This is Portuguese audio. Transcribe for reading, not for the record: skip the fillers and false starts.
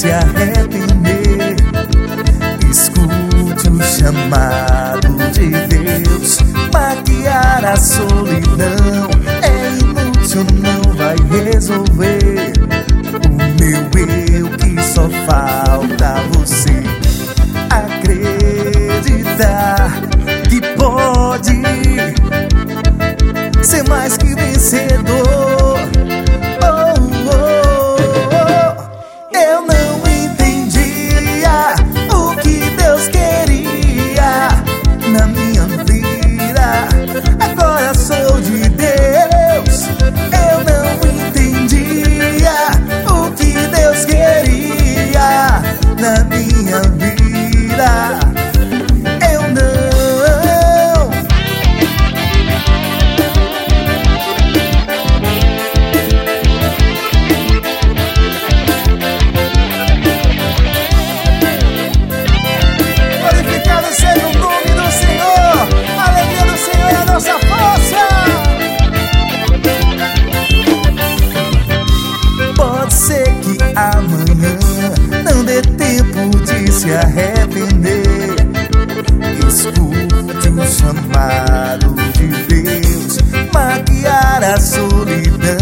se arrepender, escute o chamado de Deus. Maquiar a solidão é inútil, não vai resolver. O meu eu que só falta você acreditar que pode ser mais que vencedor. Eu não entendia o que Deus queria na minha vida, agora sou de Deus. Eu não entendia o que Deus queria na minha vida. Eu não. Glorificado seja o nome do Senhor, a alegria do Senhor é a nossa força. Pode ser que amanhã não dê tempo de se arrepender, escute o chamado de Deus. Maquiar a solidão